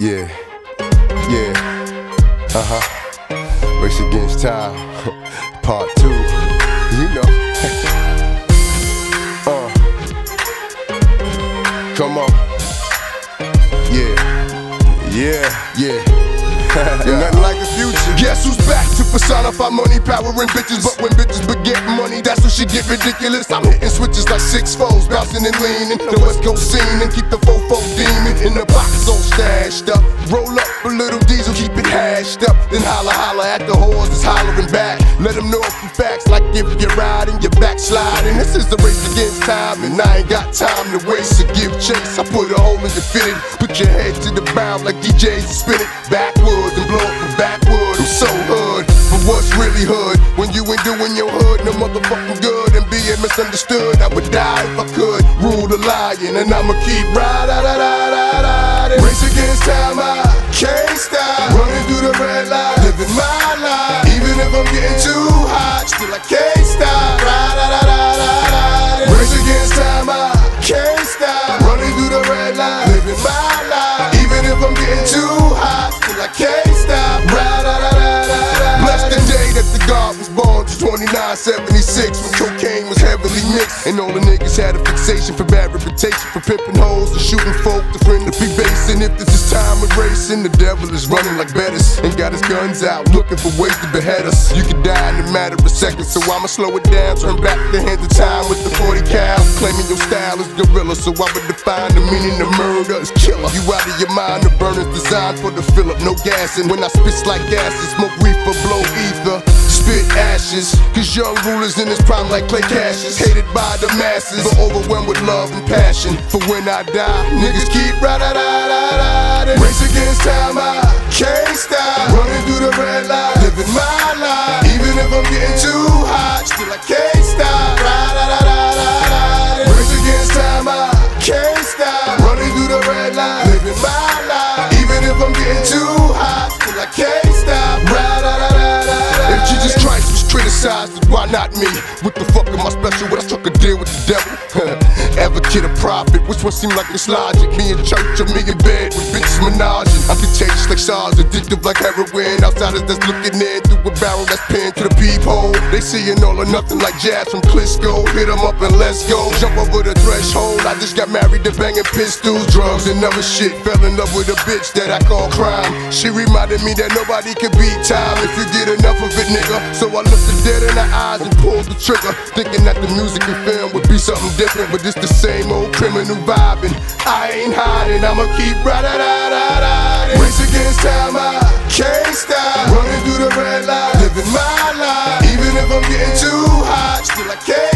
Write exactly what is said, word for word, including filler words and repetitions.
Yeah, yeah, uh-huh. Race Against Time, part two, you know. uh, come on. Yeah, yeah, yeah. Ain't nothing like the future. Guess who's back to personify money, power, and bitches? But when bitches beget money, that's when she get ridiculous. I'm hitting switches like six foes, bouncing and leaning. The West Coast scene and keep the fofo demon in the box all stashed up. Roll up a little diesel, keep it hashed up. Then holla holla at the whores that's hollering back. Let them know a few facts like if you're riding, you're backsliding. This is the race against time, and I ain't got time to waste. So give chase, I put a hole in your fitted. Put your head to the bound like D Js and spin it backwards and blow up from backwood. I'm so hood, but what's really hood? When you ain't doing your hood, no motherfucking good. And being misunderstood, I would die if I could. Rule the lion, and I'ma keep riding, riding, riding. Race against time, I can't stop. Running through the red light, living my life. Even if I'm getting too hot, still I can't stop. Riding, riding, riding. Race against time, I can't stop. Running through the red light, living my life. Even if I'm getting too hot, still I can't stop. Riding, riding, riding. Bless the day that the God was born to twenty-nine seventy-six, when cocaine was heavily mixed, and all the niggas had a fixation for bad reputation, for pimping hoes, to shooting folk, to friend to be basing. If this is time of racing, the devil is running like Bettis and got his guns out, looking for ways to behead us. You could die in a matter of seconds, so I'ma slow it down, turn back the hands of time with the forty cal. Claiming your style is gorilla, so I would define the meaning of murder as killer. You out of your mind, the burner's designed for the fill up, no gas. And when I spit like acid, smoke reefer, blow ether, spit ashes. Cause young rulers in his prime like Clay Cassius, hated by the masses, but overwhelmed with love and passion. For when I die, niggas keep riding, riding, riding. Race against time, I can't stop. Running through the red light, living my life. Even if I'm getting too hot, still I can't stop. Riding, riding, riding. Race against time, I can't stop. Running through the red light, living my life. Even if I'm getting too hot, still I can't stop. Riding, riding, riding. If Jesus Christ was criticized, then why not me? What the fuck am I special? When I struck a deal with the devil? Advocate or prophet, which one seem like it's logic? Me in church or me in bed with bitches menaging. I'm contagious like SARS, addictive like heroin. Outsiders that's looking in through a barrel that's pinned to the peephole. They seeing all or nothing like jazz from Clisco. Hit 'em up and let's go. Jump over the threshold. I just got married to banging pistols, drugs and other shit. Fell in love with a bitch that I call crime. She reminded me that nobody could beat time if you get enough of it, nigga. So I looked her dead in the eyes and pulled the trigger, thinking that the music and film would be something different, but it's the same old criminal vibing. I ain't hiding, I'ma keep riding, riding, riding. Race against time, I can't stop. Running through the red light, living my life. Even if I'm getting too hot, still I can't